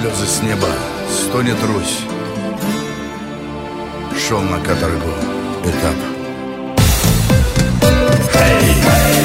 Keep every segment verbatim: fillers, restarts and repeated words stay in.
слезы с неба, стонет Русь. Шел на каторгу этап. Эй!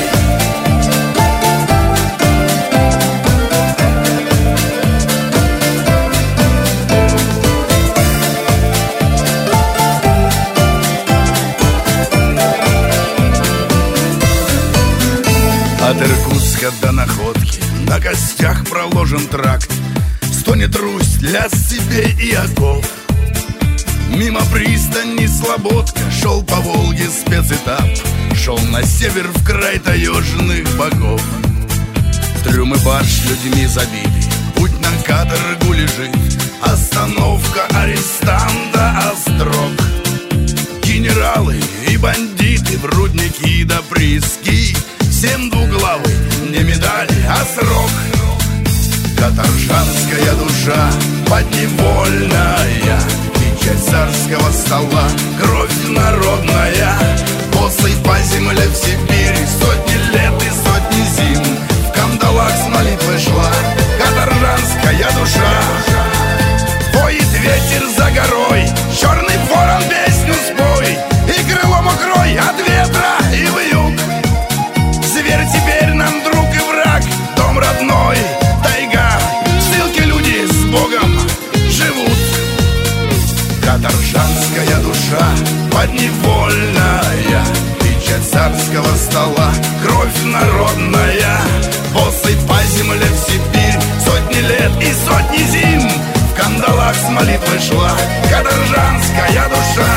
От Иркутска до Находки на костях проложен тракт. Стонет Русь для себе и окоп. Мимо пристани Слободка шел по Волге спецэтап. Шел на север в край таежных богов. Трюмы барж людьми забиты, путь на каторгу лежит. Остановка арестанта Острог. Генералы и бандиты в рудники да прииски. Всем двуглавый, не медаль, а срок. Каторжанская душа подневольная, печать царского стола, кровь народная. Босой по земле в Сибири сотни лет и сотни зим. В кандалах с молитвой шла каторжанская душа. Воет ветер за горой, черный ворон песню спой, и крылом укрой от ветра и вьюг. Зверь теперь нам друг и враг, дом родной, тайга. В ссылке люди с Богом живут. Каторжанская душа подневольная, печать царского стола, кровь народная. Босой по земле в Сибирь сотни лет и сотни зим. В кандалах с молитвой шла каторжанская душа.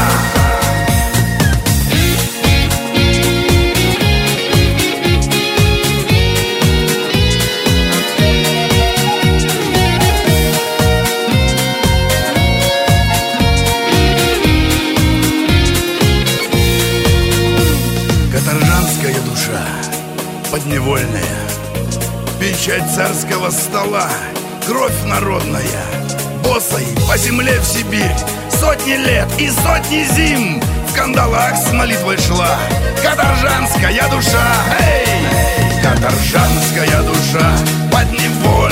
Каторжанская душа подневольная, печать царского стола, кровь народная. Босой по земле в Сибирь сотни лет и сотни зим. В кандалах с молитвой шла каторжанская душа. Эй! Каторжанская душа подневольная,